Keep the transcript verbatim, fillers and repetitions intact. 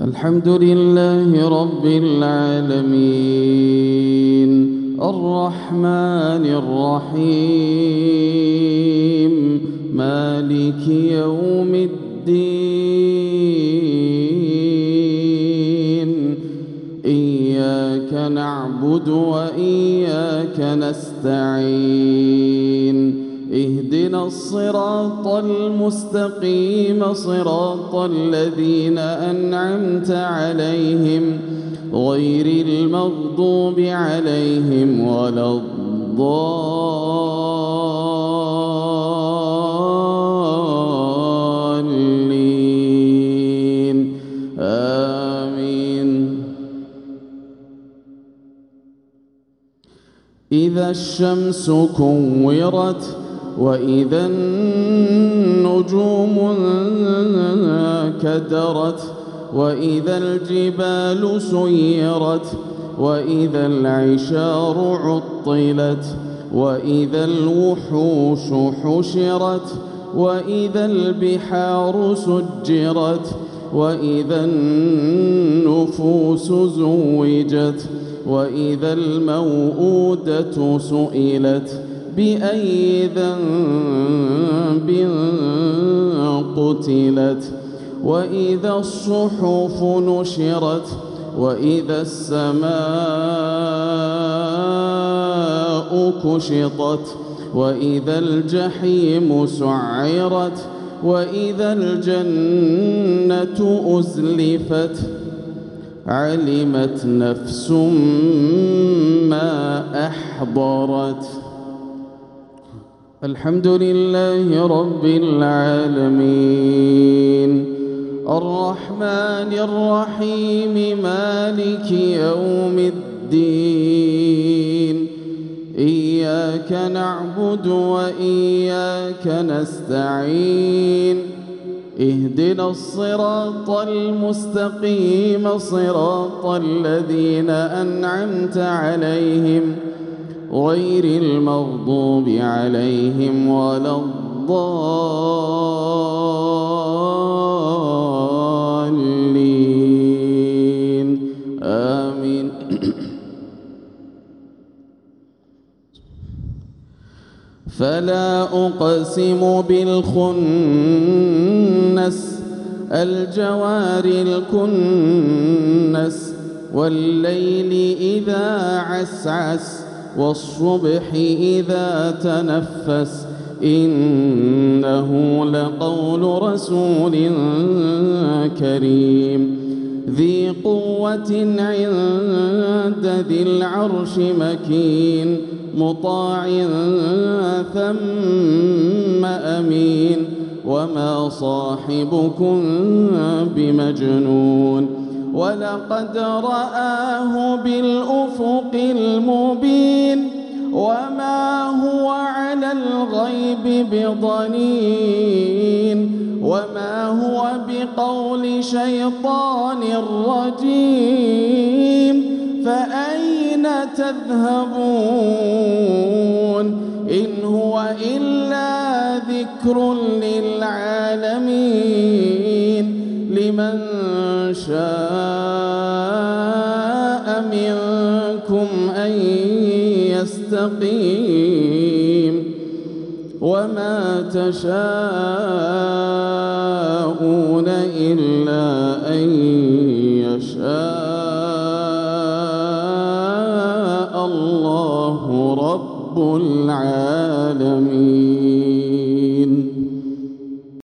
الحمد لله رب العالمين الرحمن الرحيم مالك يوم الدين إياك نعبد وإياك نستعين اهدنا الصراط المستقيم صراط الذين أنعمت عليهم غير المغضوب عليهم ولا الضالين آمين. إذا الشمس كورت وإذا النجوم انكدرت وإذا الجبال سيرت وإذا العشار عطلت وإذا الوحوش حشرت وإذا البحار سجرت وإذا النفوس زوجت وإذا الموءودة سئلت بأي ذنب قتلت وإذا الصحف نشرت وإذا السماء كشطت وإذا الجحيم سعرت وإذا الجنة أزلفت علمت نفس ما أحضرت. الحمد لله رب العالمين الرحمن الرحيم مالك يوم الدين إياك نعبد وإياك نستعين اهدنا الصراط المستقيم صراط الذين أنعمت عليهم غير المغضوب عليهم ولا الضالين آمين. فلا أقسم بالخنس الجوار الكنس والليل إذا عسعس والصبح إذا تنفس إنه لقول رسول كريم ذي قوة عند ذي العرش مكين مطاع ثم أمين وما صاحبكم بمجنون ولقد رآه بالأفق المبين وما هو على الغيب بضنين وما هو بقول شيطان رجيم فأين تذهبون إن هو إلا ذكر للعالمين لمن شاء منكم أن يستقيم وما تشاءون إلا أن يشاء الله رب العالمين.